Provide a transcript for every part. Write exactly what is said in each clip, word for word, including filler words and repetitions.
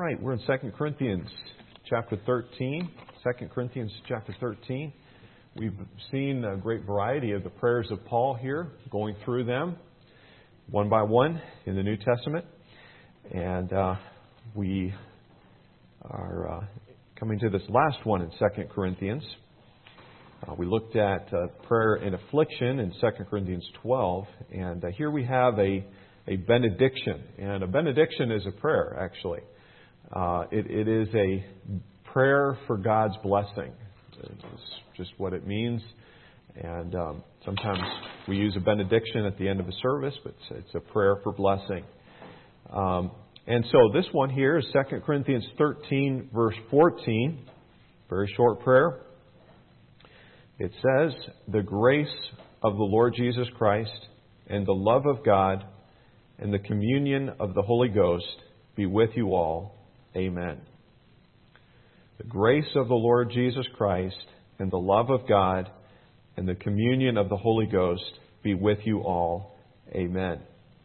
right, we're in Second Corinthians chapter thirteen. Second Corinthians chapter thirteen. We've seen a great variety of the prayers of Paul here, going through them one by one in the New Testament. And uh, we are uh, coming to this last one in Second Corinthians. Uh, we looked at uh, prayer in affliction in Second Corinthians twelve. And uh, here we have a, a benediction. And a benediction is a prayer, actually. Uh, it, it is a prayer for God's blessing. It's just what it means. And um, sometimes we use a benediction at the end of a service, but it's, it's a prayer for blessing. Um, and so this one here is Second Corinthians thirteen, verse fourteen. Very short prayer. It says, "The grace of the Lord Jesus Christ and the love of God and the communion of the Holy Ghost be with you all. Amen." The grace of the Lord Jesus Christ and the love of God and the communion of the Holy Ghost be with you all. Amen.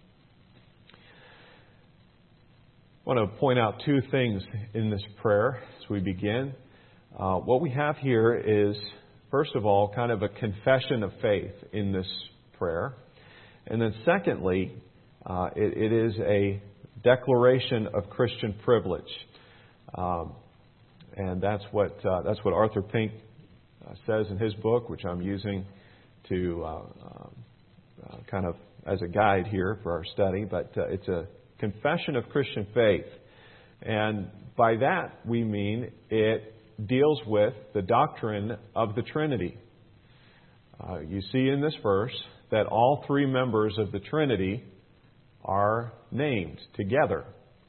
I want to point out two things in this prayer as we begin. Uh, what we have here is, first of all, kind of a confession of faith in this prayer. And then secondly, uh, it, it is a declaration of Christian privilege. Um, and that's what uh, that's what Arthur Pink uh, says in his book, which I'm using to uh, uh, kind of as a guide here for our study. But uh, it's a confession of Christian faith. And by that we mean it deals with the doctrine of the Trinity. Uh, you see in this verse that all three members of the Trinity are named together.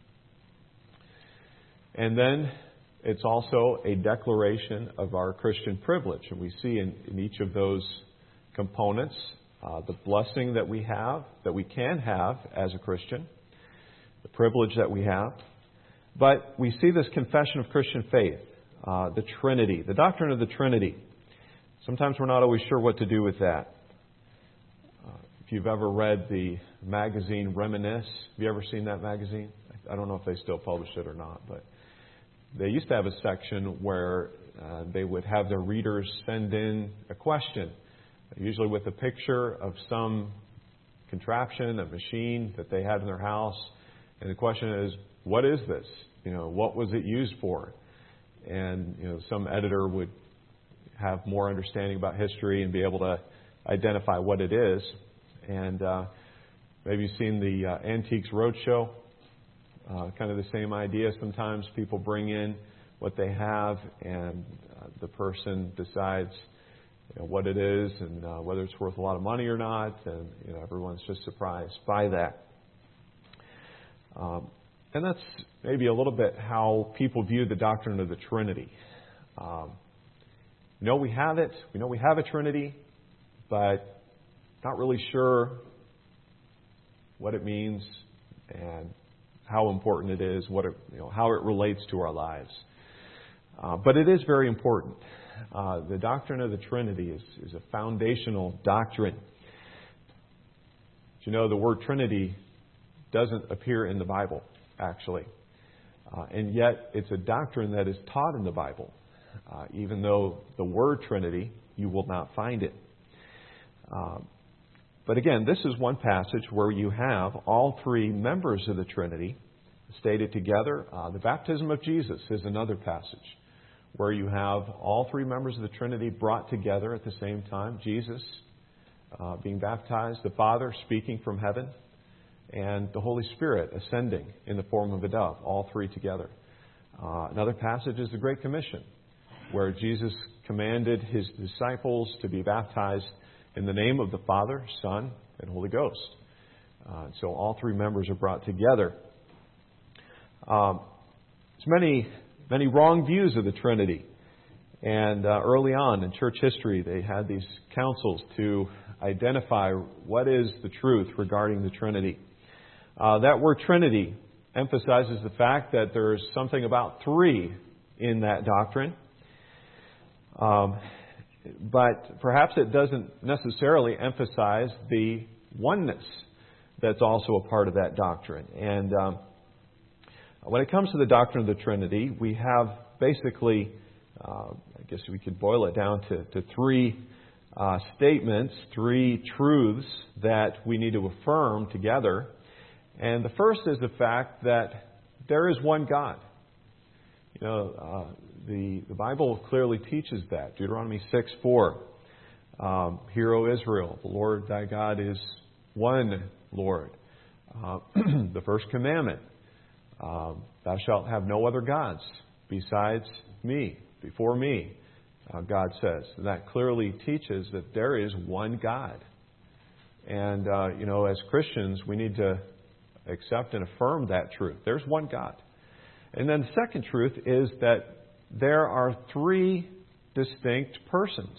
And then it's also a declaration of our Christian privilege. And we see in, in each of those components uh, the blessing that we have, that we can have as a Christian, the privilege that we have. But we see this confession of Christian faith, uh, the Trinity, the doctrine of the Trinity. Sometimes we're not always sure what to do with that. Uh, if you've ever read the magazine Reminisce, have you ever seen that magazine? I don't know if they still publish it or not, but they used to have a section where uh, they would have their readers send in a question, usually with a picture of some contraption, a machine that they had in their house. And the question is, what is this? You know, what was it used for? And, you know, some editor would have more understanding about history and be able to identify what it is. And uh, maybe you've seen the uh, Antiques Roadshow. Uh, kind of the same idea. Sometimes people bring in what they have, and uh, the person decides you know, what it is and uh, whether it's worth a lot of money or not. And you know, everyone's just surprised by that. Um, and that's maybe a little bit how people view the doctrine of the Trinity. Um, we know we have it. We know we have a Trinity, but not really sure what it means and how important it is, what it, you know, how it relates to our lives. Uh, but it is very important. Uh, the doctrine of the Trinity is, is a foundational doctrine. You know, the word Trinity doesn't appear in the Bible, actually. Uh, and yet, it's a doctrine that is taught in the Bible. Uh, even though the word Trinity, you will not find it. Uh, But again, this is one passage where you have all three members of the Trinity stated together. Uh, the baptism of Jesus is another passage where you have all three members of the Trinity brought together at the same time. Jesus uh, being baptized, the Father speaking from heaven, and the Holy Spirit ascending in the form of a dove, all three together. Uh, another passage is the Great Commission, where Jesus commanded His disciples to be baptized in the name of the Father, Son, and Holy Ghost. Uh, so all three members are brought together. Um, there's many, many wrong views of the Trinity. And uh, early on in church history, they had these councils to identify what is the truth regarding the Trinity. Uh, that word Trinity emphasizes the fact that there's something about three in that doctrine. Um, But perhaps it doesn't necessarily emphasize the oneness that's also a part of that doctrine. And um, When it comes to the doctrine of the Trinity, we have basically, uh, I guess we could boil it down to, to three uh, statements, three truths that we need to affirm together. And the first is the fact that there is one God. You know, uh, the, the Bible clearly teaches that. Deuteronomy six four. Um, Hear, O Israel, the Lord thy God is one Lord. Uh, the first commandment, um, thou shalt have no other gods besides me, before me, uh, God says. And that clearly teaches that there is one God. And, uh, you know, as Christians, we need to accept and affirm that truth. There's one God. And then the second truth is that there are three distinct persons.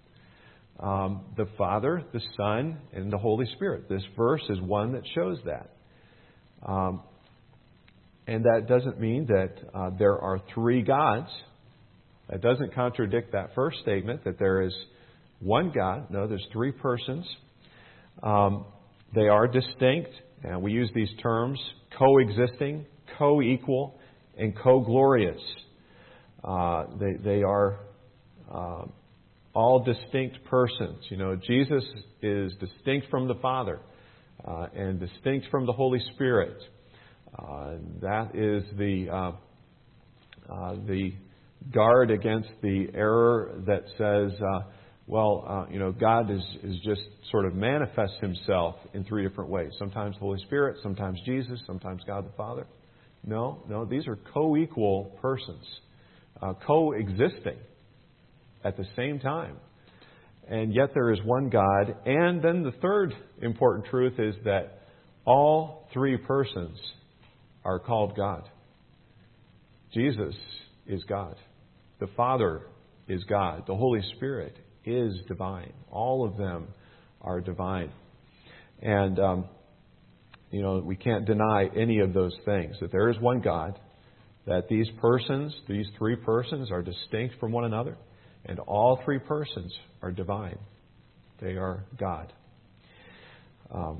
Um, the Father, the Son, and the Holy Spirit. This verse is one that shows that. Um, and that doesn't mean that uh, there are three gods. That doesn't contradict that first statement that there is one God. No, there's three persons. Um, they are distinct, and we use these terms coexisting, co-equal, and co-glorious. Uh, they, they are uh, all distinct persons. You know, Jesus is distinct from the Father uh, and distinct from the Holy Spirit. Uh, that is the uh, uh, the guard against the error that says, uh, well, uh, you know, God is, is just sort of manifests Himself in three different ways. Sometimes the Holy Spirit, sometimes Jesus, sometimes God the Father. No, no, these are co-equal persons, uh, coexisting at the same time. And yet there is one God. And then the third important truth is that all three persons are called God. Jesus is God. The Father is God. The Holy Spirit is divine. All of them are divine. And, um, you know, we can't deny any of those things. That there is one God, that these persons, these three persons are distinct from one another. And all three persons are divine. They are God. Um,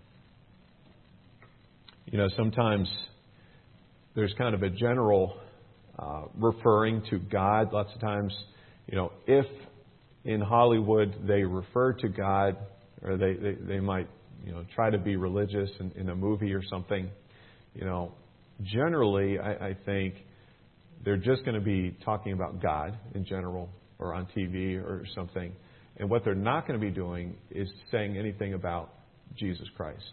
you know, sometimes there's kind of a general uh, referring to God. Lots of times, you know, if in Hollywood they refer to God, or they, they, they might, you know, try to be religious in, in a movie or something, you know, generally I, I think they're just going to be talking about God in general, or on T V or something. And what they're not going to be doing is saying anything about Jesus Christ.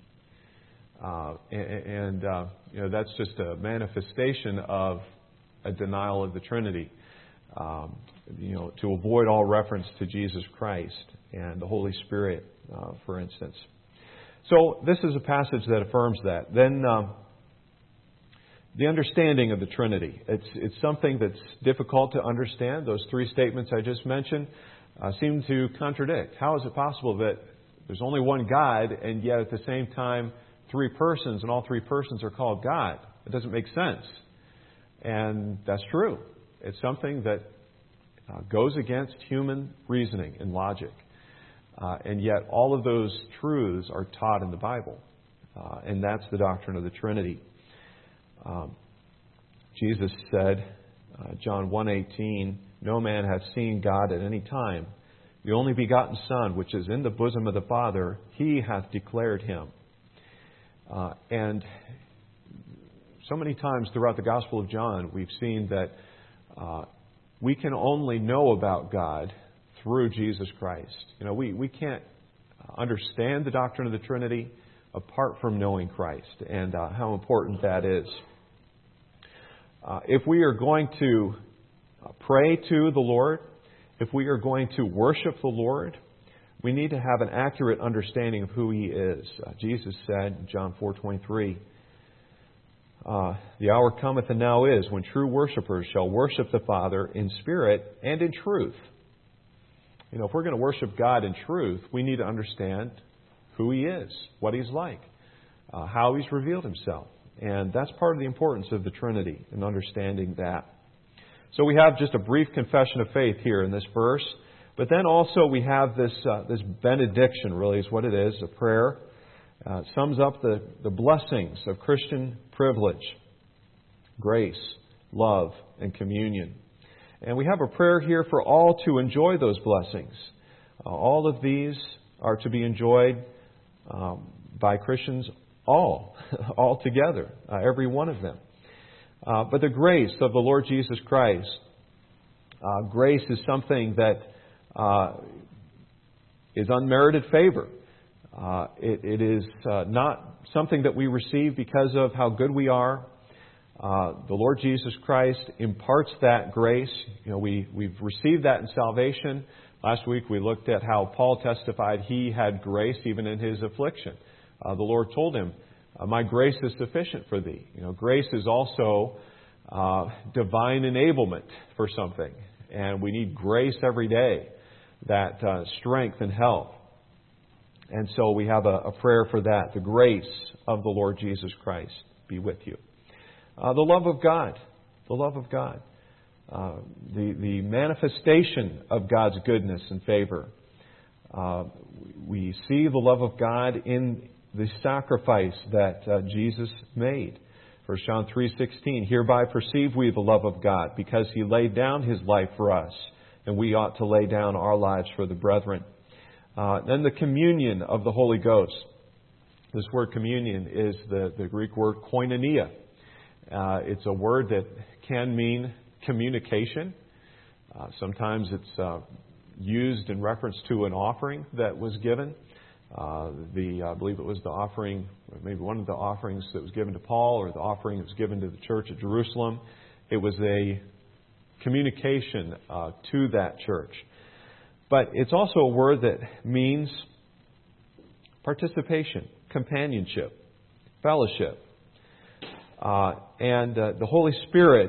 Uh, and and uh, you know, that's just a manifestation of a denial of the Trinity. Um, you know, to avoid all reference to Jesus Christ and the Holy Spirit, uh, for instance. So this is a passage that affirms that. Then um, the understanding of the Trinity. It's it's something that's difficult to understand. Those three statements I just mentioned uh, seem to contradict. How is it possible that there's only one God and yet at the same time three persons and all three persons are called God? It doesn't make sense. And that's true. It's something that uh, goes against human reasoning and logic. Uh, and yet all of those truths are taught in the Bible. Uh, and that's the doctrine of the Trinity. Um, Jesus said, uh, John one eighteen, no man hath seen God at any time. The only begotten Son, which is in the bosom of the Father, He hath declared Him. Uh, and so many times throughout the Gospel of John, we've seen that uh, we can only know about God through Jesus Christ. You know, we, we can't understand the doctrine of the Trinity apart from knowing Christ and uh, how important that is. Uh, if we are going to pray to the Lord, if we are going to worship the Lord, we need to have an accurate understanding of who He is. Uh, Jesus said in John four twenty-three, uh, the hour cometh and now is when true worshipers shall worship the Father in spirit and in truth. You know, if we're going to worship God in truth, we need to understand who He is, what He's like, uh, how He's revealed Himself. And that's part of the importance of the Trinity and understanding that. So we have just a brief confession of faith here in this verse. But then also we have this uh, this benediction, really is what it is, a prayer. Uh, it sums up the, the blessings of Christian privilege. grace, love, and communion. And we have a prayer here for all to enjoy those blessings. Uh, all of these are to be enjoyed um, by Christians all, all together, uh, every one of them. Uh, but the grace of the Lord Jesus Christ, uh, grace is something that uh, is unmerited favor. Uh, it, it is uh, not something that we receive because of how good we are. Uh, the Lord Jesus Christ imparts that grace. You know, we, we've received that in salvation. Last week we looked at how Paul testified he had grace even in his affliction. Uh, the Lord told him, uh, my grace is sufficient for thee. You know, grace is also uh, divine enablement for something. And we need grace every day, that uh, strength and health. And so we have a, a prayer for that. The grace of the Lord Jesus Christ be with you. Uh, the love of God. The love of God. Uh, the, the manifestation of God's goodness and favor. Uh, we see the love of God in the sacrifice that uh, Jesus made. First John three sixteen, hereby perceive we the love of God, because He laid down His life for us, and we ought to lay down our lives for the brethren. Uh, then the communion of the Holy Ghost. This word communion is the, the Greek word koinonia. Uh, it's a word that can mean communication. Uh, sometimes it's uh, used in reference to an offering that was given. Uh, the I believe it was the offering, maybe one of the offerings that was given to Paul, or the offering that was given to the church at Jerusalem. It was a communication uh, to that church. But it's also a word that means participation, companionship, fellowship. Uh, and uh, the Holy Spirit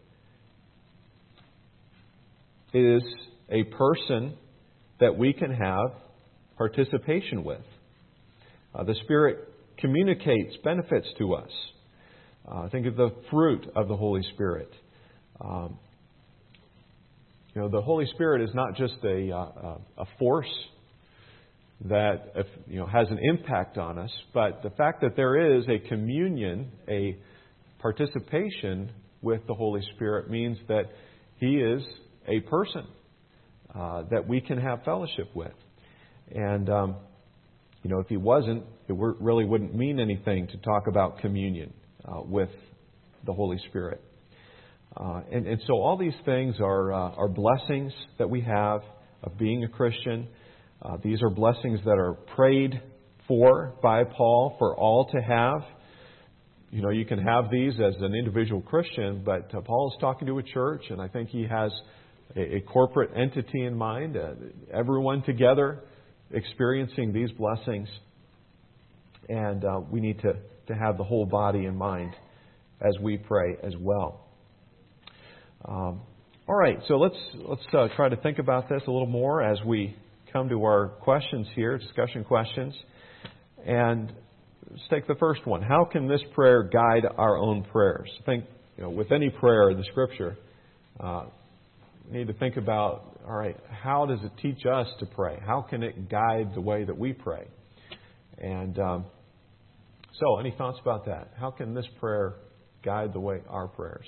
is a person that we can have participation with. Uh, the Spirit communicates benefits to us. Uh, think of the fruit of the Holy Spirit. Um, you know, the Holy Spirit is not just a, uh, a force that you know has an impact on us, but the fact that there is a communion, a participation with the Holy Spirit, means that He is a person uh, that we can have fellowship with. And, um, you know, if He wasn't, it really wouldn't mean anything to talk about communion uh, with the Holy Spirit. Uh, and, and so all these things are, uh, are blessings that we have of being a Christian. Uh, these are blessings that are prayed for by Paul for all to have. You know, you can have these as an individual Christian, but uh, Paul is talking to a church, and I think he has a, a corporate entity in mind, uh, everyone together experiencing these blessings. And uh, we need to, to have the whole body in mind as we pray as well. Um, all right, so let's let's uh, try to think about this a little more as we come to our questions here, discussion questions. And let's take the first one. How can this prayer guide our own prayers? I think, you know, with any prayer in the Scripture, uh, we need to think about, all right, how does it teach us to pray? How can it guide the way that we pray? And um, so, any thoughts about that? How can this prayer guide the way our prayers?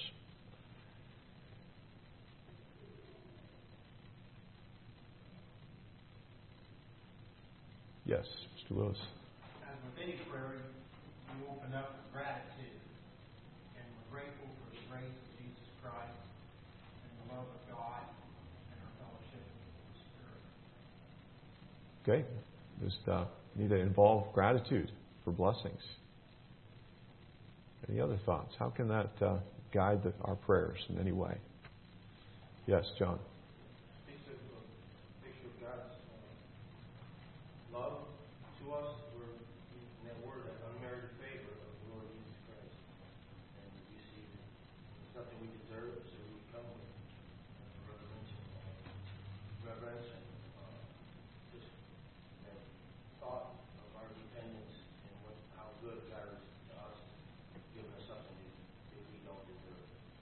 Yes, Mister Lewis. As with any prayer, you open up with gratitude, and we're grateful for the grace of Jesus Christ and the love of God and our fellowship with the Spirit. Okay, just uh, need to involve gratitude for blessings. Any other thoughts? How can that uh, guide the, our prayers in any way? Yes, John. Speaks of a picture of God's love to us. We're in that word, that unmerited favor of the Lord Jesus Christ. And we see it's nothing we deserve, so we come with reverence, reverence and uh, just that thought of our dependence and what, how good God is to us, giving us something that we don't deserve.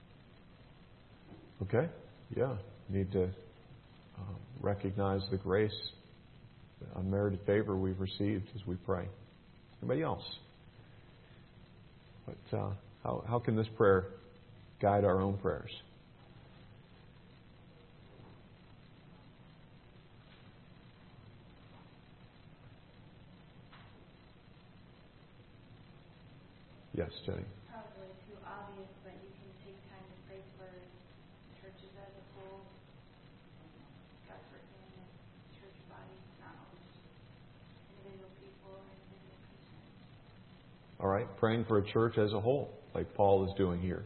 Okay, yeah. Need to uh, recognize the grace, the unmerited favor we've received as we pray. Anybody else? But uh, how how can this prayer guide our own prayers. Yes, Jenny. Probably too obvious, but you can take time to pray for churches as a whole, God's working in the church body, not always individual people or individual Christians. All right, praying for a church as a whole, like Paul is doing here.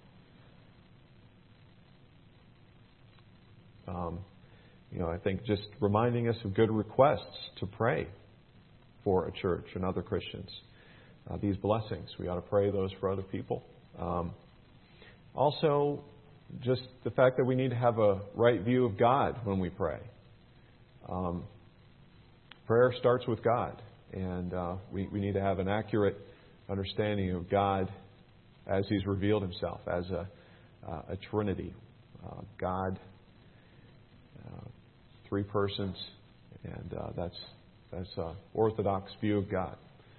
Um, you know, I think just reminding us of good requests to pray for a church and other Christians. Uh, these blessings, we ought to pray those for other people. Um, also, just the fact that we need to have a right view of God when we pray. Um, prayer starts with God, and uh, we, we need to have an accurate understanding of God as He's revealed Himself, as a, uh, a Trinity. Uh, God, uh, three persons, and uh, that's that's an orthodox view of God.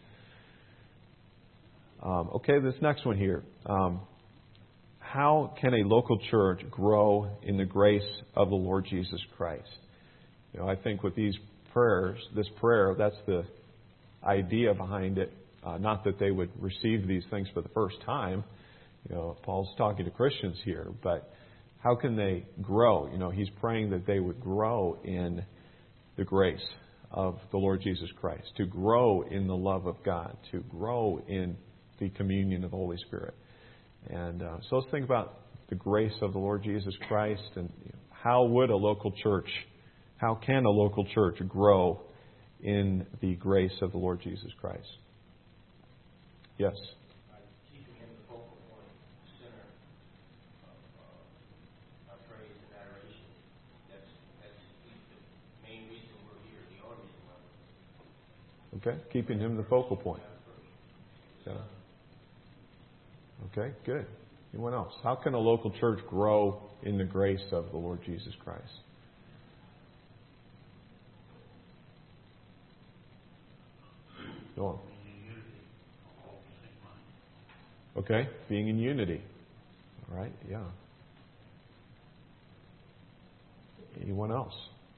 Um, okay, this next one here. Um, how can a local church grow in the grace of the Lord Jesus Christ? You know, I think with these prayers, this prayer, that's the idea behind it. Uh, not that they would receive these things for the first time. You know, Paul's talking to Christians here, but how can they grow? You know, he's praying that they would grow in the grace of the Lord Jesus Christ, to grow in the love of God, to grow in the communion of the Holy Spirit. And uh, so let's think about the grace of the Lord Jesus Christ, and you know, how would a local church, how can a local church grow in the grace of the Lord Jesus Christ? Yes? By keeping Him the focal point, the center of uh, our praise and adoration. That's, that's the main reason we're here, the only reason why we're here. Okay, keeping Him the focal point. Yeah. Okay, good. Anyone else? How can a local church grow in the grace of the Lord Jesus Christ? Norm. Okay, being in unity. All right, yeah. Anyone else?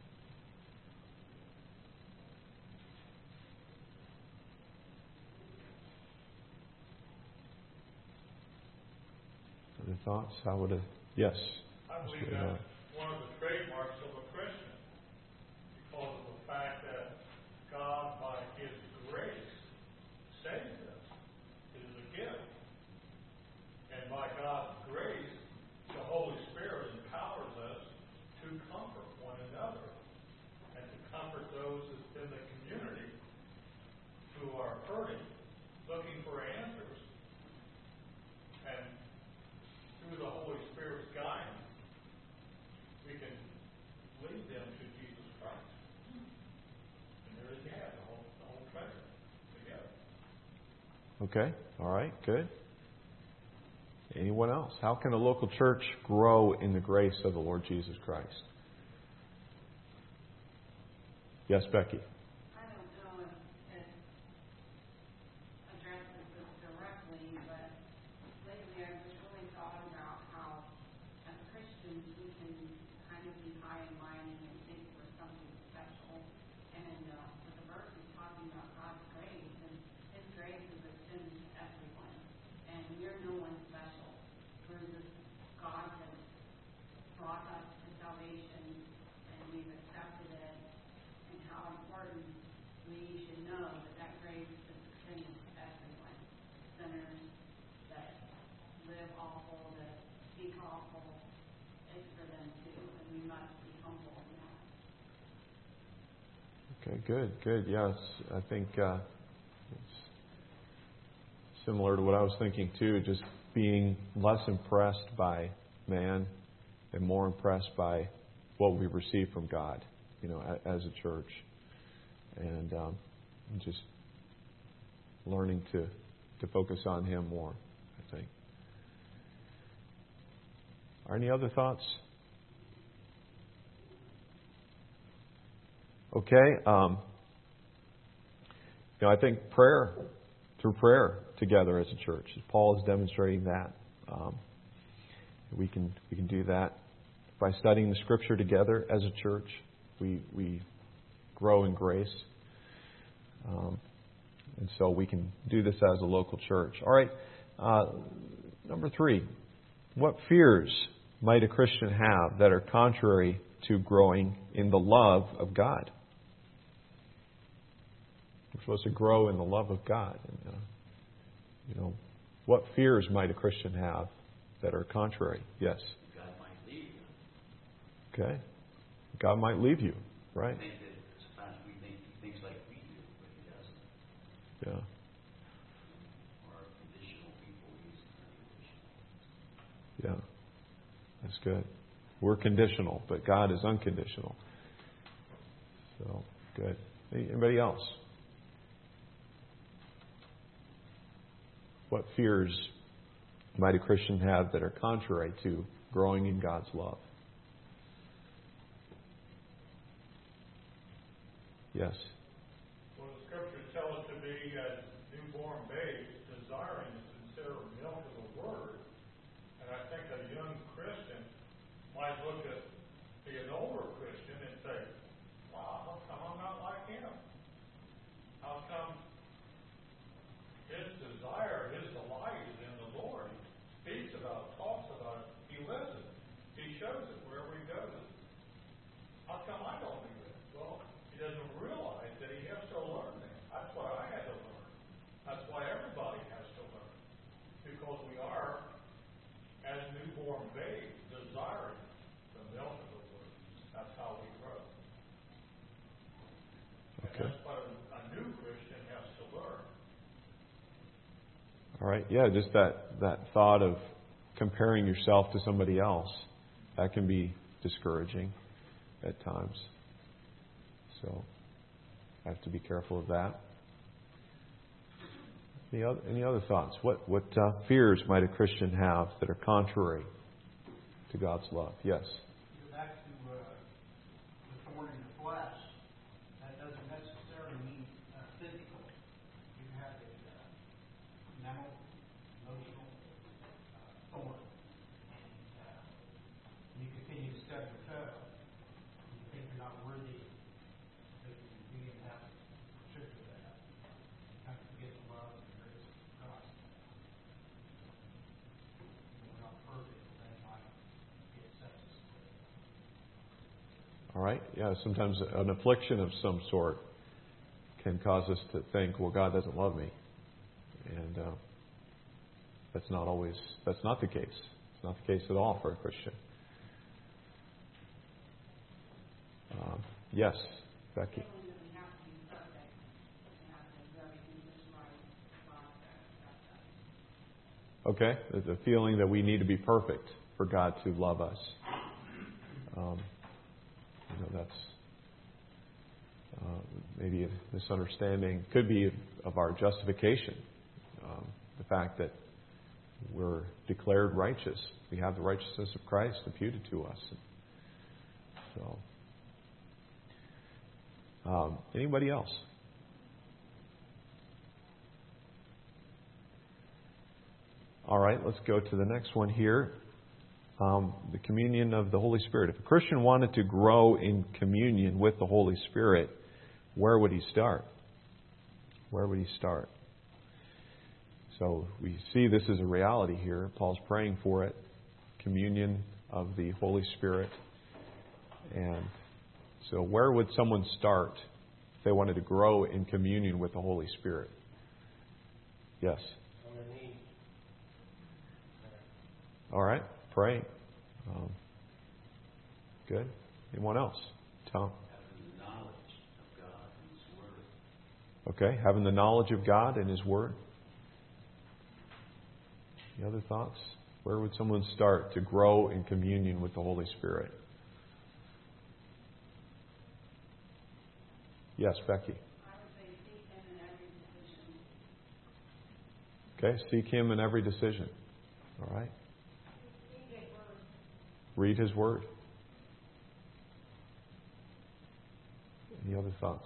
Other thoughts? How would a yes? I believe that's one of the trademarks of a Christian, because of the fact that God, by His grace, saved us. It is a gift. And by God's grace, the Holy Spirit empowers us to comfort one another and to comfort those in the community who are hurting, looking for answers. And through the Holy Spirit's guidance, we can lead them to Jesus Christ. And there you have the whole, the whole treasure together. Okay, all right, good. Anyone else? How can a local church grow in the grace of the Lord Jesus Christ? Yes, Becky. I don't know if it addresses this directly, but lately I've just really thought about how, as Christians, we can kind of be high and mighty and think we're something special. And uh, with the verse is talking about God's grace, and His grace is extended to everyone. And we're no one special. We're just, God has brought us to salvation, and we've accepted it. And how important we should know that that grace is extended to everyone. Sinners that live awful, that speak awful, it's for them too, and we must be humble in that. Okay, good, good. Yes, I think uh, it's similar to what I was thinking too, just being less impressed by man and more impressed by what we receive from God, you know, as a church. And um, just learning to, to focus on Him more, I think. Are any other thoughts? Okay. Um, you know, I think prayer, through prayer together as a church, Paul is demonstrating that. Um, we can we can do that by studying the Scripture together as a church. We we grow in grace, um, and so we can do this as a local church. All right, uh, number three, what fears might a Christian have that are contrary to growing in the love of God? We're supposed to grow in the love of God. And, uh, you know, what fears might a Christian have that are contrary? Yes. God might leave you. Okay. God might leave you, right? I think that sometimes we think he thinks like we do, but he doesn't. Yeah. Or conditional people, he's unconditional. Yeah. That's good. We're conditional, but God is unconditional. So, good. Anybody else? What fears might a Christian have that are contrary to growing in God's love? Yes. Well, the Scriptures tell us to be as newborn babes, desiring the sincere milk of the Word. And I think a young Christian might look at the an older Christian and say, wow, how come I'm not like him? How come his desire, his delight is in the Lord? He speaks about it, talks about it, he lives it, he shows it wherever he goes. How come I don't do that? Well, he doesn't realize that he has to learn that. That's what I had to learn. That's why everybody has to learn. Because we are, as newborn babes, desiring the milk of the Word. That's how we grow. Okay. And that's what a, a new Christian has to learn. All right. Yeah, just that, that thought of comparing yourself to somebody else, that can be discouraging at times. So I have to be careful of that. Any other, any other thoughts? What, what uh, fears might a Christian have that are contrary to God's love? Yes. Go back to uh, the thorn in the flesh. That doesn't necessarily mean uh, physical. You have a uh, mental, emotional uh, thorn. And uh, you continue to stub your toe. You think you're not worthy that you be in that trip to that. You kind of forget the love and the grace of Christ. We're not perfect, but that might get sepsis. All right. Yeah, sometimes an affliction of some sort can cause us to think, well, God doesn't love me. And uh, that's not always, that's not the case. It's not the case at all for a Christian. Uh, yes, Becky. Feeling that we have to be perfect, we have to do everything just right, God, that, that, that. Okay, the feeling that we need to be perfect for God to love us. Um, you know, that's uh, maybe a misunderstanding. Could be of our justification. Um, the fact that we're declared righteous. We have the righteousness of Christ imputed to us. So, um, anybody else? All right, let's go to the next one here. Um, the communion of the Holy Spirit. If a Christian wanted to grow in communion with the Holy Spirit, where would he start? Where would he start? So we see this is a reality here. Paul's praying for it. Communion of the Holy Spirit. And so where would someone start if they wanted to grow in communion with the Holy Spirit? Yes. On their knees. All right. Pray. Um, good. Anyone else? Tom. Having the knowledge of God and His Word. Okay. Having the knowledge of God and His Word. Any other thoughts? Where would someone start to grow in communion with the Holy Spirit? Yes, Becky. I would say seek Him in every decision. Okay. Seek Him in every decision. All right. Read His Word. Read His Word. Any other thoughts?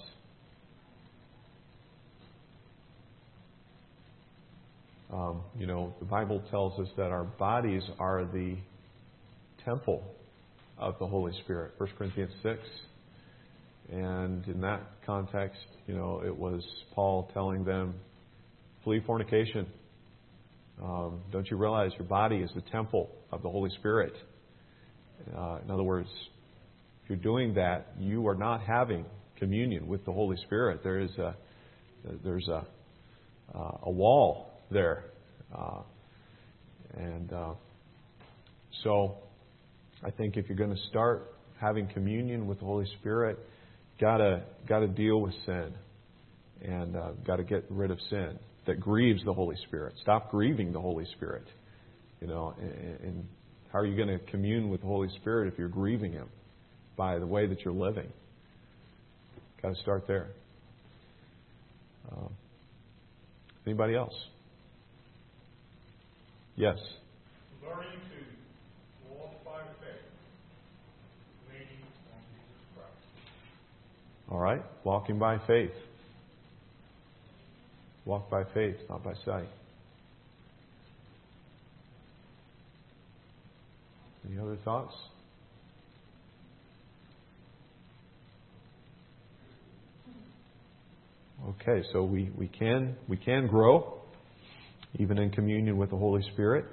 Um, you know, the Bible tells us that our bodies are the temple of the Holy Spirit. First Corinthians six. And in that context, you know, it was Paul telling them, flee fornication. Um, don't you realize your body is the temple of the Holy Spirit? Uh, in other words, if you're doing that, you are not having communion with the Holy Spirit. There is a there's a uh, a wall there, uh, and uh, so I think if you're going to start having communion with the Holy Spirit, gotta gotta deal with sin, and uh, got to get rid of sin that grieves the Holy Spirit. Stop grieving the Holy Spirit. You know, and, and how are you going to commune with the Holy Spirit if you're grieving Him by the way that you're living? Got to start there. Uh, anybody else? Yes. Learning to walk by faith, leaning on Jesus Christ. All right. Walking by faith. Walk by faith, not by sight. Any other thoughts? Okay, so we, we can we can grow even in communion with the Holy Spirit.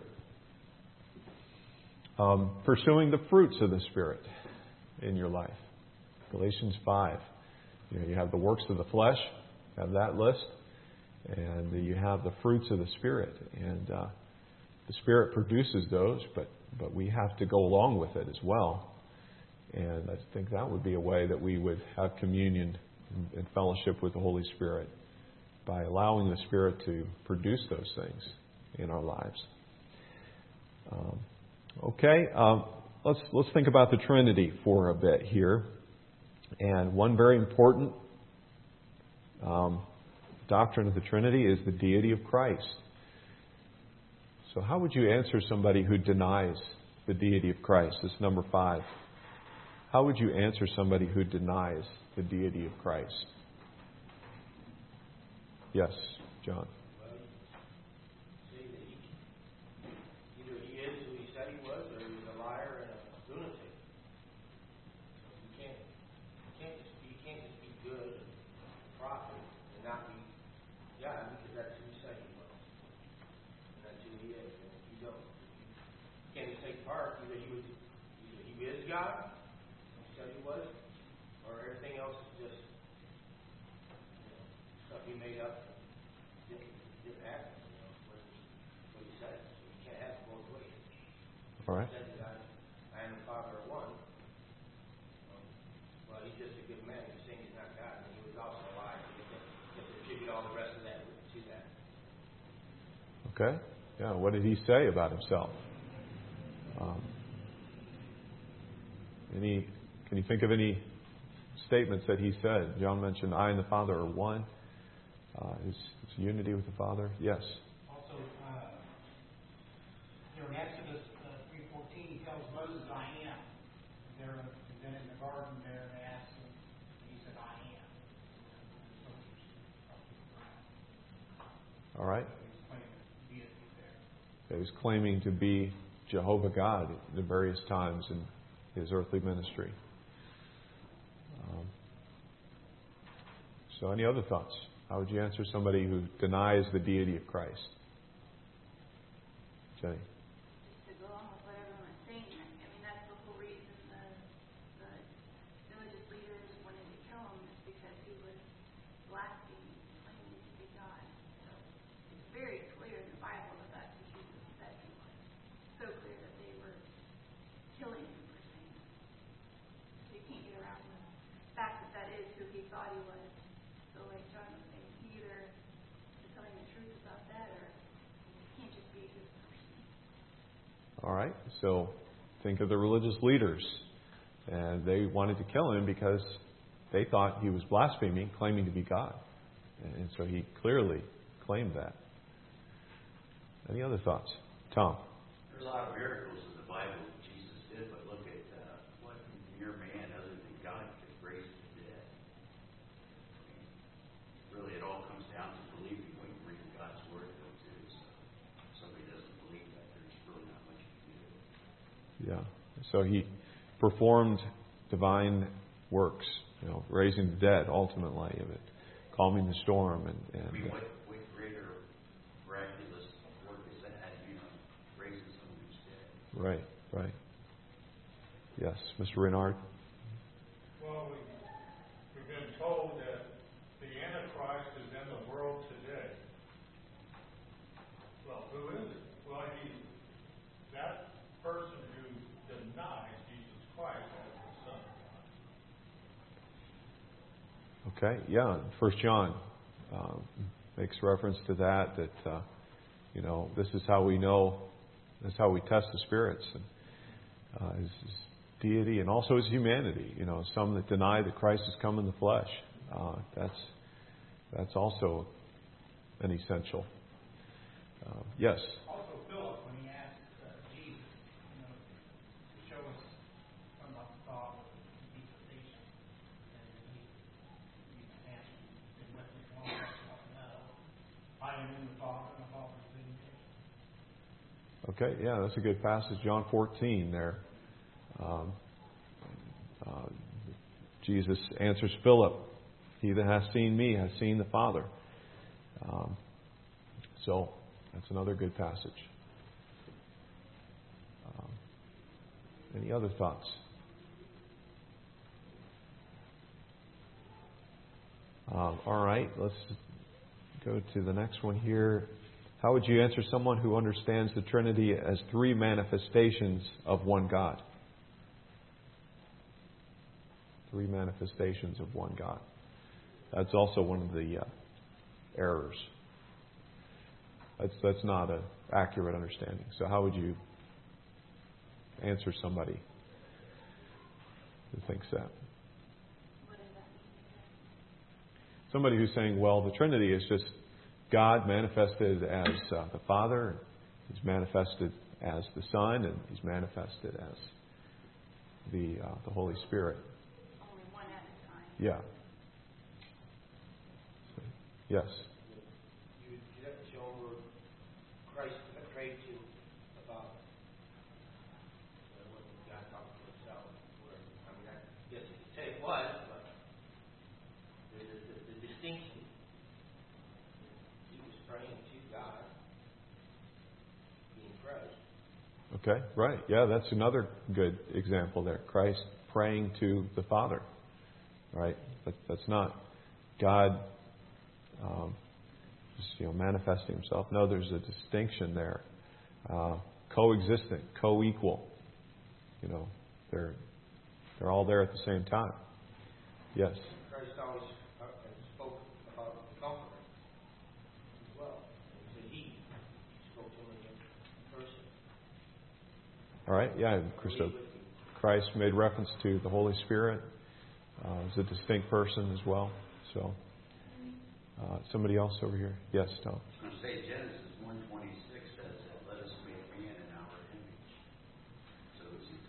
Um, pursuing the fruits of the Spirit in your life. Galatians five. You know, you have the works of the flesh, have that list, and you have the fruits of the Spirit. And uh, the Spirit produces those, but, but we have to go along with it as well. And I think that would be a way that we would have communion and fellowship with the Holy Spirit, by allowing the Spirit to produce those things in our lives. Um, okay, um, let's let's think about the Trinity for a bit here. And one very important um, doctrine of the Trinity is the deity of Christ. So how would you answer somebody who denies the deity of Christ? This is number five. How would you answer somebody who denies the deity of Christ? Yes, John. Well, see that he, either he is who he said he was, or he's a liar and a lunatic. So you can't, you can't just, you can't just be good, a prophet, and not be God, because that's who he said he was, and that's who he is. And if you don't, you can't just take part. Either he was, either he is God, who he said he was, or everything else is just, you know, stuff he made up. Didn't, didn't happen, you know, what he, what he said. So you can't have it both ways. All right. He said that I, I and the Father are one. Um, well, he's just a good man. He's saying he's not God. And he was also a liar. You have to, you have to attribute all the rest of that to that. Okay. Yeah. What did he say about himself? Um, any? Can you think of any statements that he said? John mentioned, "I and the Father are one." Uh, his, his unity with the Father. Yes. Also, uh, you know, in Exodus uh, three fourteen, he tells Moses, "I am." There, and then in the garden there, they asked him, and he said, "I am." All right. He's claiming deity there. He was claiming to be Jehovah God at various times in his earthly ministry. Um, so, any other thoughts? How would you answer somebody who denies the deity of Christ? Jenny. To go along with what everyone is saying, I mean, that's the whole reason the, the religious leaders wanted to kill him, is because he was blaspheming, claiming to be God. So it's very clear in the Bible that that's who Jesus said he was. So clear that they were killing him for saying that. So you can't get around the fact that that is who he thought he was. So like John was saying, he either is telling the truth about that, or he can't just be a good person. All right. So, think of the religious leaders. And they wanted to kill him because they thought he was blaspheming, claiming to be God. And so he clearly claimed that. Any other thoughts? Tom. There's a lot of miracles in the Bible that Jesus did, but look at uh, what mere man other than God could raise the dead. I mean, really, it all comes down to believing when you read God's Word, though, too. So if somebody doesn't believe that, there's really not much you can do. Yeah. So He performed divine works, you know, raising the dead, ultimately, of it, calming the storm, and, and I mean, what, what greater miraculous work is that? You know, raising someone who's dead. right, right. Yes, Mister Renard. Well, we, we've been told that the Antichrist is in the world today. Well, who is it? Well, he, that person who denies Jesus Christ as the Son of God. Okay, yeah. First John uh, makes reference to that. That uh, you know, this is how we know. This is how we test the spirits, and uh, his, his deity and also his humanity. You know, some that deny that Christ has come in the flesh. Uh, that's that's also an essential. Uh, yes. Also, Philip, when he asked uh, Jesus, you know, to show us something about the Father, be patient, and he, he answered, and with me long, no, I am in the Father, and the Father is in me. Okay, yeah, that's a good passage. John fourteen there. Um, uh, Jesus answers Philip, "He that hath seen me hath seen the Father." Um, so that's another good passage. Um, any other thoughts? Um, all right, let's go to the next one here. How would you answer someone who understands the Trinity as three manifestations of one God? Three manifestations of one God. That's also one of the uh, errors. That's that's not an accurate understanding. So how would you answer somebody who thinks that? Somebody who's saying, well, the Trinity is just God manifested as uh, the Father, He's manifested as the Son, and He's manifested as the uh, the Holy Spirit. Only one at a time. Yeah. So, yes. You, you have to show them where Christ prayed to about uh, what God talked to Himself. Where, I mean, I guess you could say it was, but the, the, the distinction, He was praying to God, being Christ. Okay, right. Yeah, that's another good example there. Christ praying to the Father. Right? But that's not God um, just, you know, manifesting Himself. No, there's a distinction there. Uh, coexistent, co-equal. You know, they're they're all there at the same time. Yes. Christ always uh, spoke about the Comforter as well. And he said He spoke to Him in person. All right. Yeah. So Christ made reference to the Holy Spirit uh, as a distinct person as well. So uh, somebody else over here. Yes, Tom. I was going to say Genesis one twenty-six says that let us make man in our image. So is He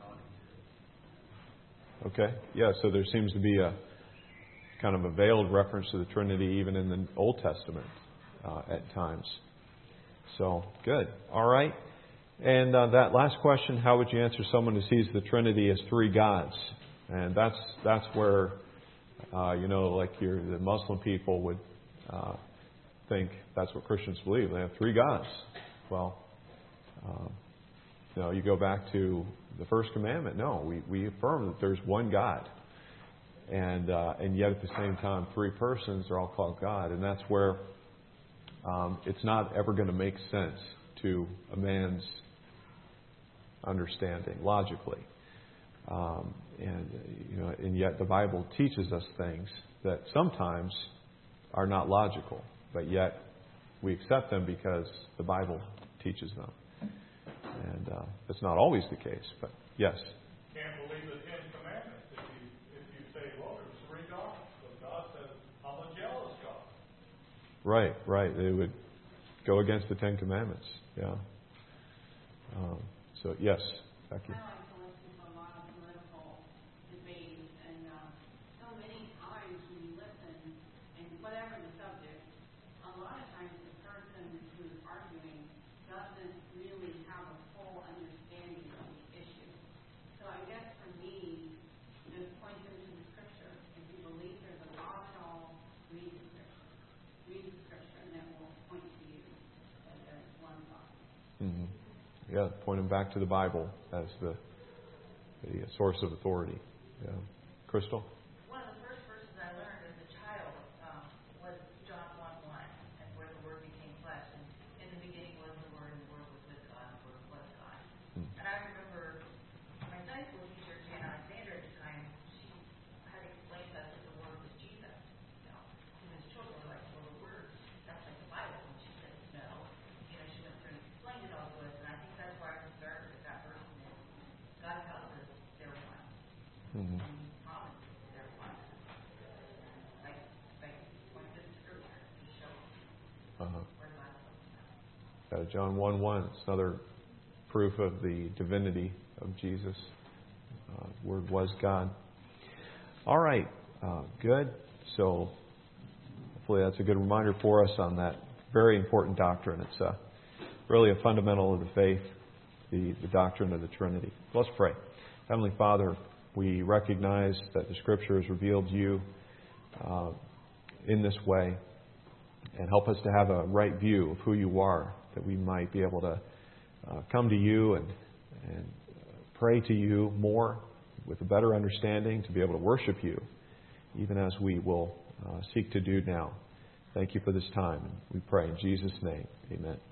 talking to? Okay. Yeah. So there seems to be a kind of a veiled reference to the Trinity even in the Old Testament uh, at times. So good. All right. And uh, that last question, how would you answer someone who sees the Trinity as three gods? And that's that's where, uh, you know, like your the Muslim people would uh, think that's what Christians believe. They have three gods. Well, uh, you know, you go back to the first commandment. No, we, we affirm that there's one God. And uh, and yet at the same time, three persons are all called God. And that's where um, it's not ever going to make sense to a man's understanding logically. Um, and you know, and yet the Bible teaches us things that sometimes are not logical, but yet we accept them because the Bible teaches them. And uh, that's not always the case, but yes. Can't believe the Ten Commandments if you if you say, well, there's three gods. So God says, I'm a jealous God. Right, right. They would go against the Ten Commandments. Yeah. Um, so yes, Becky. I like to listen to a lot of political debates, and uh, so many times when you listen, and whatever the subject, a lot of times the person who's arguing doesn't really have a full understanding of the issue. back to the Bible as the, the source of authority. Yeah. Crystal? One of the first verses I learned as a child um, was John one one, and where the Word became flesh. And in the beginning was the Word, and the Word was with God, and the Word was God. Hmm. And I remember my Sunday school teacher, Jane Alexander, at the time, she had explained to us that the Word was Jesus. You know, and his children were like, well, the Word, that's like the Bible. And she said, no. You know, she went through and explained it all to us, and I think that's where I started with that verse. God tells us they're one. Mm-hmm. And He promises they're one. Like, like point to the scripture to show Uh-huh. where God tells us. Uh, John one one. It's another proof of the divinity of Jesus. Uh, Word was God. All right. Uh, good. So hopefully that's a good reminder for us on that very important doctrine. It's uh, really a fundamental of the faith, the, the doctrine of the Trinity. Let's pray. Heavenly Father, we recognize that the Scripture has revealed you uh, in this way, and help us to have a right view of who you are, that we might be able to uh, come to you and, and pray to you more with a better understanding, to be able to worship you, even as we will uh, seek to do now. Thank you for this time. And we pray in Jesus' name. Amen.